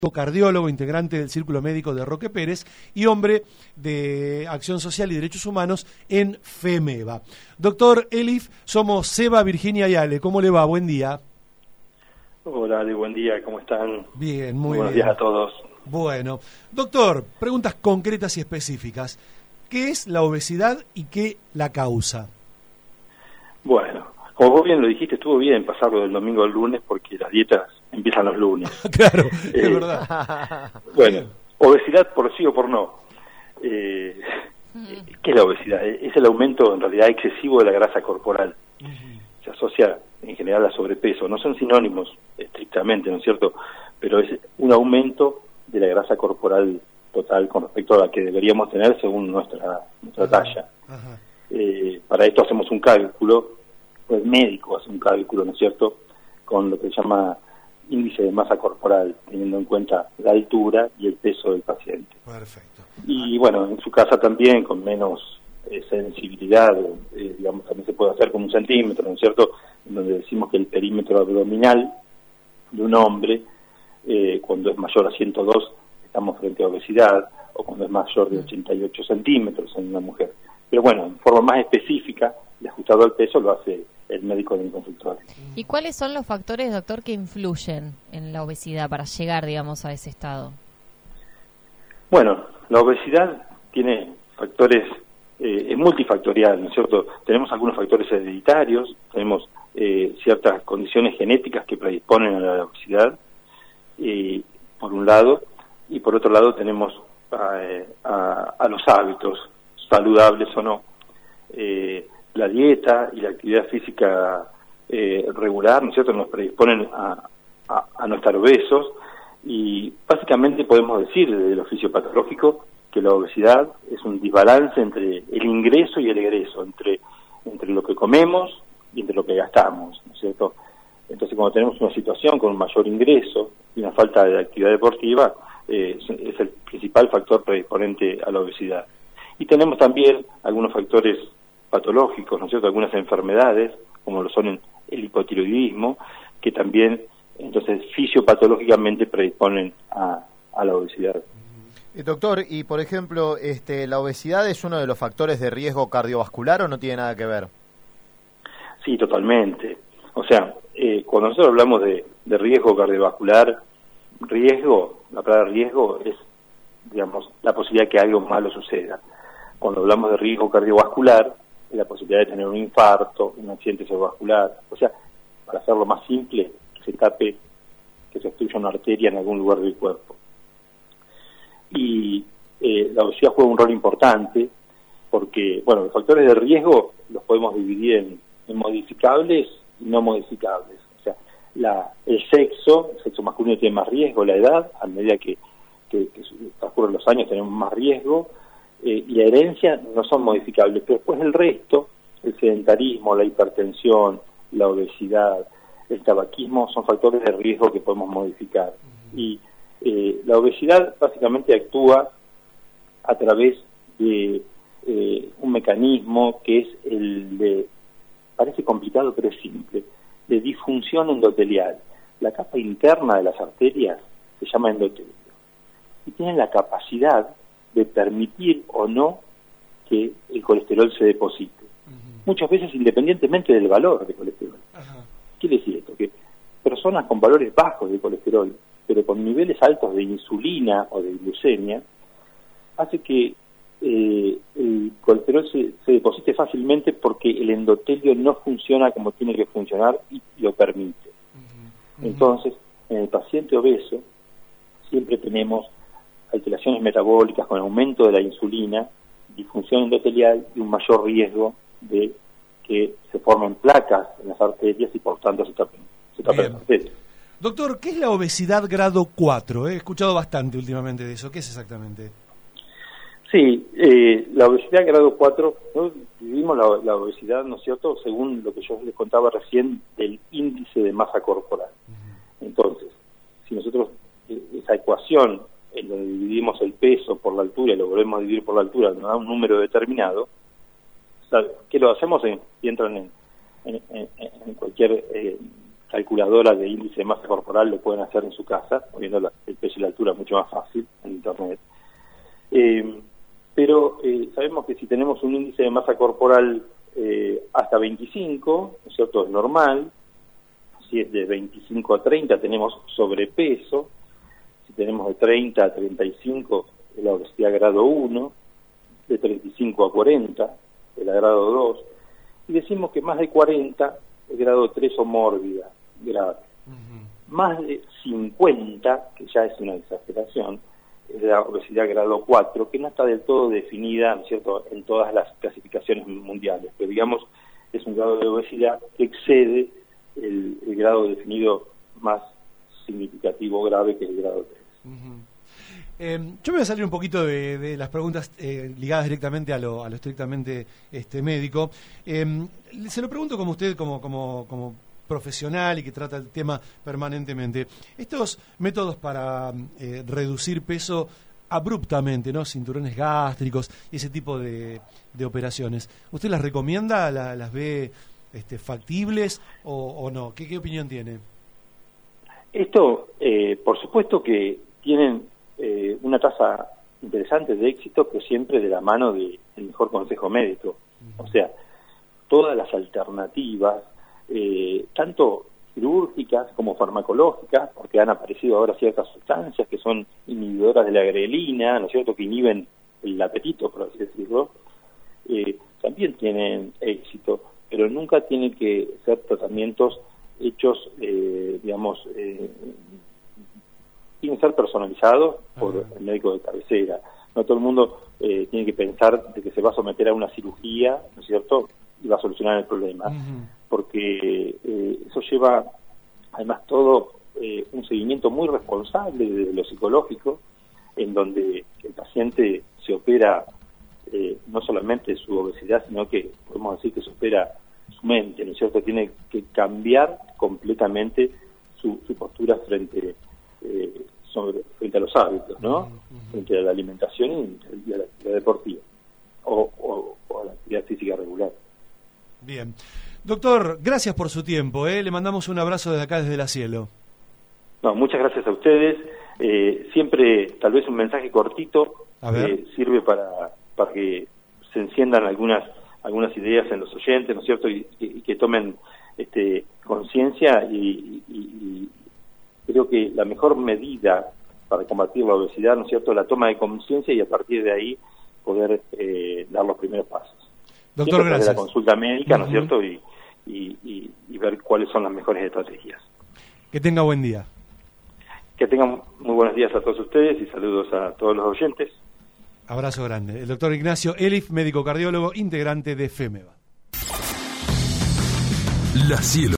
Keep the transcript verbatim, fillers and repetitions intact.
cardiólogo, integrante del Círculo Médico de Roque Pérez y hombre de Acción Social y Derechos Humanos en FEMEVA. Doctor Elif, somos Seba, Virginia y Ale. ¿Cómo le va? Buen día. Hola, Ale, buen día. ¿Cómo están? Bien, muy Buenos bien. días a todos. Bueno, doctor, preguntas concretas y específicas. ¿Qué es la obesidad y qué la causa? Bueno, como vos bien lo dijiste, estuvo bien pasarlo del domingo al lunes porque las dietas empiezan los lunes. Claro, eh, es verdad. Bueno, obesidad por sí o por no. Eh, ¿Qué es la obesidad? Es el aumento en realidad excesivo de la grasa corporal. Uh-huh. Se asocia en general a sobrepeso. No son sinónimos estrictamente, ¿no es cierto? Pero es un aumento de la grasa corporal total con respecto a la que deberíamos tener según nuestra, nuestra uh-huh. talla. Uh-huh. Eh, para esto hacemos un cálculo, pues médico hace un cálculo, ¿no es cierto?, con lo que se llama índice de masa corporal, teniendo en cuenta la altura y el peso del paciente. Perfecto. Y bueno, en su casa también, con menos eh, sensibilidad, eh, digamos, también se puede hacer con un centímetro, ¿no es cierto?, en donde decimos que el perímetro abdominal de un hombre, eh, cuando es mayor a ciento dos, estamos frente a obesidad, o cuando es mayor de ochenta y ocho centímetros en una mujer. Pero bueno, en forma más específica y ajustado al peso lo hace el médico del consultorio. ¿Y cuáles son los factores, doctor, que influyen en la obesidad para llegar, digamos, a ese estado? Bueno, la obesidad tiene factores, eh, es multifactorial, ¿no es cierto? Tenemos algunos factores hereditarios, tenemos eh, ciertas condiciones genéticas que predisponen a la obesidad, eh, por un lado, y por otro lado tenemos a, a, a los hábitos, saludables o no. Eh, la dieta y la actividad física eh, regular, ¿no es cierto?, nos predisponen a, a, a no estar obesos, y básicamente podemos decir desde el oficio patológico que la obesidad es un desbalance entre el ingreso y el egreso, entre, entre lo que comemos y entre lo que gastamos, ¿no es cierto? Entonces, cuando tenemos una situación con un mayor ingreso y una falta de actividad deportiva, eh, es, es el principal factor predisponente a la obesidad. Y tenemos también algunos factores patológicos, ¿no es cierto?, algunas enfermedades, como lo son el hipotiroidismo, que también, entonces, fisiopatológicamente predisponen a, a la obesidad. Eh, doctor, y por ejemplo, este, ¿la obesidad es uno de los factores de riesgo cardiovascular o no tiene nada que ver? Sí, totalmente. O sea, eh, cuando nosotros hablamos de, de riesgo cardiovascular, riesgo, la palabra riesgo es, digamos, la posibilidad de que algo malo suceda. Cuando hablamos de riesgo cardiovascular, es la posibilidad de tener un infarto, un accidente cerebrovascular. O sea, para hacerlo más simple, que se tape, que se obstruya una arteria en algún lugar del cuerpo. Y eh, la obesidad juega un rol importante porque, bueno, los factores de riesgo los podemos dividir en, en modificables y no modificables. O sea, la, el sexo, el sexo masculino tiene más riesgo, la edad, a medida que, que, que transcurren los años tenemos más riesgo, eh, y la herencia no son modificables, pero después el resto, el sedentarismo, la hipertensión, la obesidad, el tabaquismo, son factores de riesgo que podemos modificar. Y eh, la obesidad básicamente actúa a través de eh, un mecanismo que es el de, parece complicado pero es simple, de disfunción endotelial. La capa interna de las arterias se llama endotelio y tienen la capacidad de permitir o no que el colesterol se deposite. Uh-huh. Muchas veces independientemente del valor de colesterol. Uh-huh. ¿Qué quiere decir esto? Que personas con valores bajos de colesterol, pero con niveles altos de insulina o de glucemia, hace que eh, el colesterol se, se deposite fácilmente porque el endotelio no funciona como tiene que funcionar y lo permite. Uh-huh. Uh-huh. Entonces, en el paciente obeso siempre tenemos alteraciones metabólicas con aumento de la insulina, disfunción endotelial y un mayor riesgo de que se formen placas en las arterias y por tanto se tapen, se tapen las arterias. Doctor, ¿qué es la obesidad grado cuatro? He escuchado bastante últimamente de eso. ¿Qué es exactamente? Sí, eh, la obesidad grado cuatro, ¿no? Vivimos la, la obesidad, ¿no es cierto?, según lo que yo les contaba recién del índice de masa corporal. Uh-huh. Entonces, si nosotros eh, esa ecuación en donde dividimos el peso por la altura y lo volvemos a dividir por la altura, nos da un número determinado, ¿sabe? ¿Qué lo hacemos? En, y entran en, en, en, en cualquier eh, calculadora de índice de masa corporal lo pueden hacer en su casa, poniendo la, el peso y la altura mucho más fácil en internet. Eh, pero eh, sabemos que si tenemos un índice de masa corporal eh, hasta veinticinco, ¿no es cierto?, es normal. Si es de veinticinco a treinta tenemos sobrepeso. Si tenemos de treinta a treinta y cinco es la obesidad grado uno, de treinta y cinco a cuarenta es la grado dos, y decimos que más de cuarenta es grado tres o mórbida grave. Uh-huh. Más de cincuenta, que ya es una exageración, es la obesidad grado cuatro, que no está del todo definida, ¿no es cierto?, en todas las clasificaciones mundiales, pero digamos es un grado de obesidad que excede el, el grado definido más significativo grave, que es el grado tres. Uh-huh. Eh, yo me voy a salir un poquito de, de las preguntas eh, ligadas directamente a lo, a lo estrictamente este, médico. Eh, se lo pregunto como usted, como, como, como profesional y que trata el tema permanentemente. Estos métodos para eh, reducir peso abruptamente, ¿no?, cinturones gástricos y ese tipo de, de operaciones, ¿usted las recomienda? ¿La, las ve este, factibles o, o no? ¿Qué, qué opinión tiene? Esto, eh, por supuesto que tienen eh, una tasa interesante de éxito, pero siempre de la mano del mejor consejo médico. Uh-huh. O sea, todas las alternativas, eh, tanto quirúrgicas como farmacológicas, porque han aparecido ahora ciertas sustancias que son inhibidoras de la grelina, ¿no es cierto?, que inhiben el apetito, por así decirlo, eh, también tienen éxito, pero nunca tienen que ser tratamientos hechos, eh, digamos, eh, tienen que ser personalizados por uh-huh. el médico de cabecera. No todo el mundo eh, tiene que pensar de que se va a someter a una cirugía, ¿no es cierto?, y va a solucionar el problema, uh-huh. porque eh, eso lleva, además, todo eh, un seguimiento muy responsable desde lo psicológico, en donde el paciente se opera eh, no solamente su obesidad, sino que podemos decir que se opera su mente, ¿no es cierto? Tiene que cambiar completamente su, su postura frente eh, sobre, frente a los hábitos, ¿no? Uh-huh. Frente a la alimentación y a la actividad deportiva o, o, o a la actividad física regular. Bien. Doctor, gracias por su tiempo, ¿eh? Le mandamos un abrazo desde acá, desde la Cielo. No, muchas gracias a ustedes. Eh, siempre, tal vez un mensaje cortito eh, sirve para, para que se enciendan algunas algunas ideas en los oyentes, ¿no es cierto?, y, y, y que tomen este, conciencia, y, y, y creo que la mejor medida para combatir la obesidad, ¿no es cierto?, la toma de conciencia, y a partir de ahí poder eh, dar los primeros pasos. Doctor, gracias. De la consulta médica, ¿no es cierto?, y, y, y, y ver cuáles son las mejores estrategias. Que tenga buen día. Que tengan muy buenos días a todos ustedes y saludos a todos los oyentes. Abrazo grande. El doctor Ignacio Elif, médico cardiólogo, integrante de FEMEVA. La Cielo.